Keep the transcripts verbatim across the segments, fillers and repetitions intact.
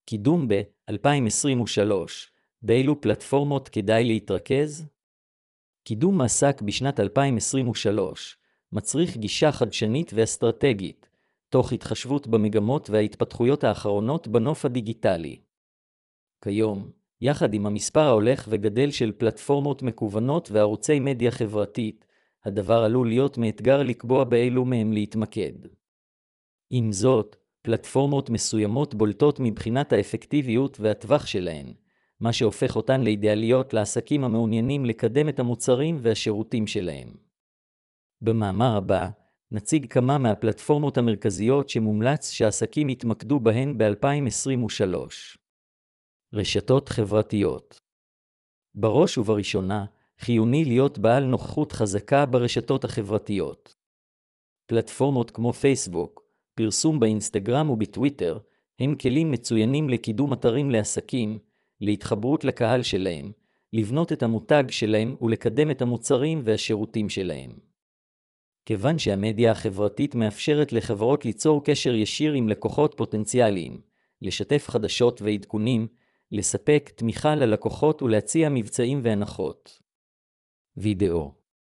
קידום ב-אלפיים עשרים ושלוש. באילו פלטפורמות כדאי להתרכז? קידום עסק בשנת אלפיים עשרים ושלוש מצריך גישה חדשנית ואסטרטגית, תוך התחשבות במגמות וההתפתחויות האחרונות בנוף הדיגיטלי. כיום, יחד עם המספר ההולך וגדל של פלטפורמות מקוונות וערוצי מדיה חברתית, הדבר עלול להיות מאתגר לקבוע באילו מהם להתמקד. עם זאת, פלטפורמות מסוימות בולטות מבחינת האפקטיביות והטווח שלהן, מה שהופך אותן לאידיאליות לעסקים המעוניינים לקדם את המוצרים והשירותים שלהם. במאמר הבא, נציג כמה מהפלטפורמות המרכזיות שמומלץ שעסקים יתמקדו בהן ב-אלפיים עשרים ושלוש. רשתות חברתיות. בראש ובראשונה, חיוני להיות בעל נוכחות חזקה ברשתות החברתיות. פלטפורמות כמו פייסבוק, פרסום באינסטגרם ובטוויטר, הם כלים מצוינים לקידום אתרים לעסקים, להתחברות לקהל שלהם, לבנות את המותג שלהם ולקדם את המוצרים והשירותים שלהם. כיוון שהמדיה החברתית מאפשרת לחברות ליצור קשר ישיר עם לקוחות פוטנציאליים, לשתף חדשות ועדכונים, לספק תמיכה ללקוחות ולהציע מבצעים והנחות. וידאו.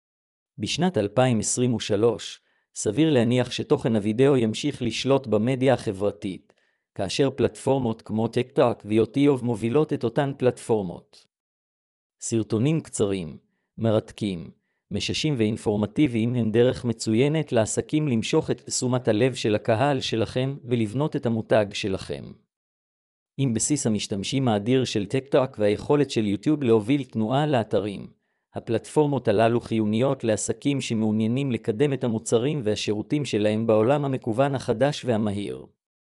בשנת אלפיים עשרים ושלוש, סביר להניח שתוכן הוידאו ימשיך לשלוט במדיה החברתית, כאשר פלטפורמות כמו טיק-טוק ויוטיוב מובילות את אותן פלטפורמות. סרטונים קצרים, מרתקים, מששים ואינפורמטיביים הם דרך מצוינת לעסקים למשוך את תשומת הלב של הקהל שלכם ולבנות את המותג שלכם. עם בסיס המשתמשים האדיר של טיק-טוק והיכולת של יוטיוב להוביל תנועה לאתרים, הפלטפורמות הללו חיוניות לעסקים שמעוניינים לקדם את המוצרים והשירותים שלהם בעולם המקוון החדש והמהיר.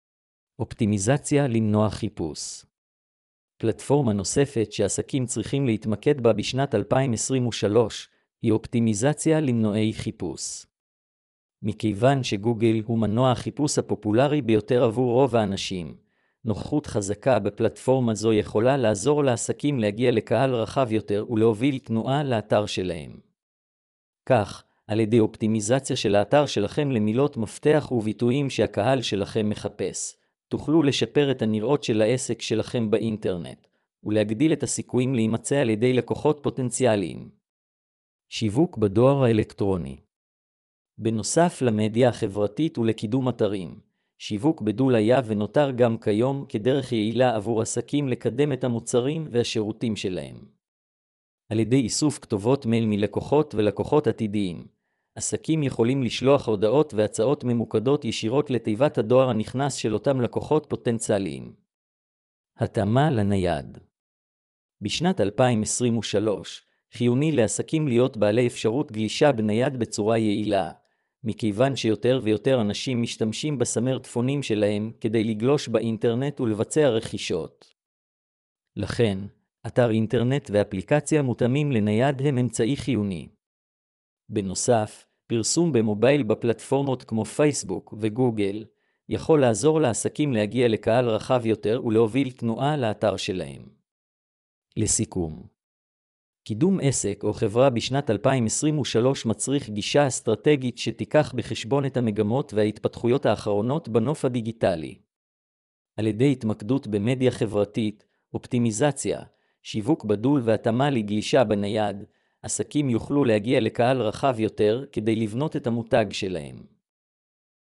אופטימיזציה למנוע חיפוש. פלטפורמה נוספת שעסקים צריכים להתמקד בה בשנת אלפיים עשרים ושלוש היא אופטימיזציה למנועי חיפוש. מכיוון שגוגל הוא מנוע החיפוש הפופולרי ביותר עבור רוב האנשים, נוכחות חזקה בפלטפורמה זו יכולה לעזור לעסקים להגיע לקהל רחב יותר ולהוביל תנועה לאתר שלהם. כך, על ידי אופטימיזציה של האתר שלכם למילות מפתח וביטויים שהקהל שלכם מחפש, תוכלו לשפר את הנראות של העסק שלכם באינטרנט, ולהגדיל את הסיכויים להימצא על ידי לקוחות פוטנציאליים. שיווק בדואר האלקטרוני. בנוסף למדיה החברתית ולקידום אתרים, שיווק בדול היה ונותר גם כיום כדרך יעילה עבור עסקים לקדם את המוצרים והשירותים שלהם. על ידי איסוף כתובות מייל מלקוחות ולקוחות עתידיים, עסקים יכולים לשלוח הודעות והצעות ממוקדות ישירות לתיבת הדואר הנכנס של אותם לקוחות פוטנציאליים. התאמה לנייד. בשנת אלפיים עשרים ושלוש, חיוני לעסקים להיות בעלי אפשרות גלישה בנייד בצורה יעילה, מכיוון שיותר ויותר אנשים משתמשים בסמארטפונים שלהם כדי לגלוש באינטרנט ולבצע רכישות. לכן, אתר אינטרנט ואפליקציה מותאמים לנייד הם אמצעי חיוני. בנוסף, פרסום במובייל בפלטפורמות כמו פייסבוק וגוגל יכול לעזור לעסקים להגיע לקהל רחב יותר ולהוביל תנועה לאתר שלהם. לסיכום, קידום עסק או חברה בשנת אלפיים עשרים ושלוש מצריך גישה אסטרטגית שתיקח בחשבון את המגמות וההתפתחויות האחרונות בנוף הדיגיטלי. על ידי התמקדות במדיה חברתית, אופטימיזציה, שיווק בדול והתאמה לגלישה בנייד, עסקים יוכלו להגיע לקהל רחב יותר כדי לבנות את המותג שלהם.